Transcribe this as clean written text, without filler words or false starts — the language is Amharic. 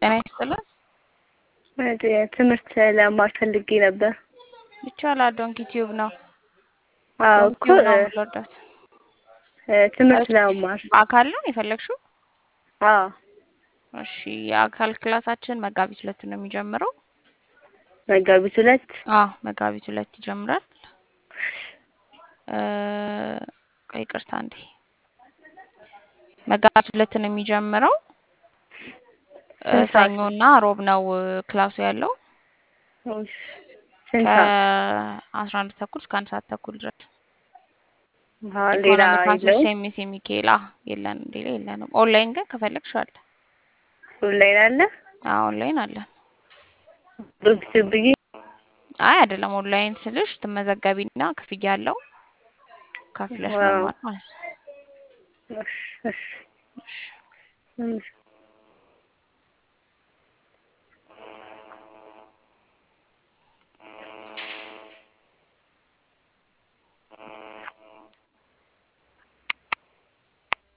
ጤና ይስጥልን። ትምህርት ለማር ፈልጌ ነበር። ይቻላል። ዶንኪ ቲዩብ ነው። አዎ ዶንኪ እኮ ቲዩብ ነው የምትወዳት? ትምህርት ለማር። በአካል ነው የፈለግሽው? አዎ እሺ፣ የአካል ክላሳችን መጋቢት 2 ነው የሚጀምረው። መጋቢት 2? አዎ መጋቢት 2 ይጀምራል። ይቅርታ እንዴ፣ መጋቢት 2 ነው የሚጀምረው። ሰኞና ሮብ ነው ክላሱ ያለው። ስንት ሰዓት? ከ11 ተኩል እስከ 1 ሰዓት ተኩል ድረስ። ሌላ ኢኮኖሚክ የለውም? ሴሚስ የሚኬላ የለን እንዴ? የለንም። ኦንላይን ግን ከፈለግሽ አለ። ኦንላይን አለ? አዎ ኦንላይን አለ። ብዬ አይ አይደለም፣ ኦንላይን ስልሽ ትመዘገቢና ክፍያ አለው ከፍለሽ መማር ማለት ነው። እሺ እሺ